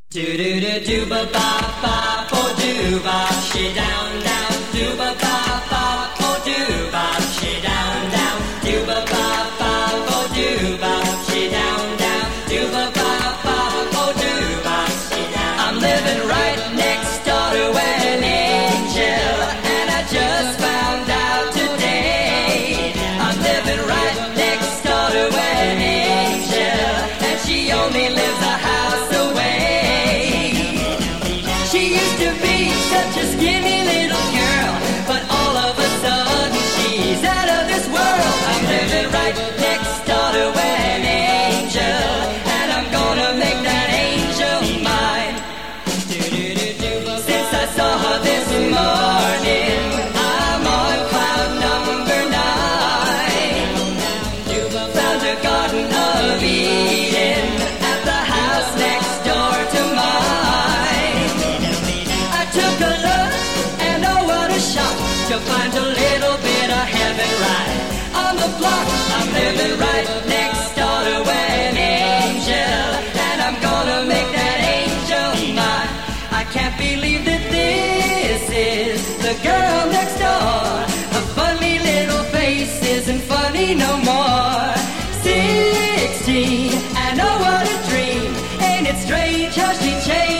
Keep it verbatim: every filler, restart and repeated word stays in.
Do do do do ba ba ba oh do ba she down down do ba ba ba oh do ba she down down do ba ba ba oh do ba she down down do ba ba ba oh do ba she down. I'm living right next door to an angel, and I just found out today. I'm living right next door to an angel, and she only lives a house away. She used to be such a skinny little girl, but all of a sudden she's out of this world. I'm living right next door to an angel, and I'm gonna make that angel mine. Since I saw her this morning, I'm on cloud number nine. Found her Garden of Eden at the house next door to mine. I took a look, and oh what a shock to find a little bit of heaven right on the block. I'm living right next door to an angel, and I'm gonna make that angel mine. I can't believe that this is the girl next door. Her funny little face isn't funny no more. Sixteen, and oh what a dream. Ain't it strange how she changed?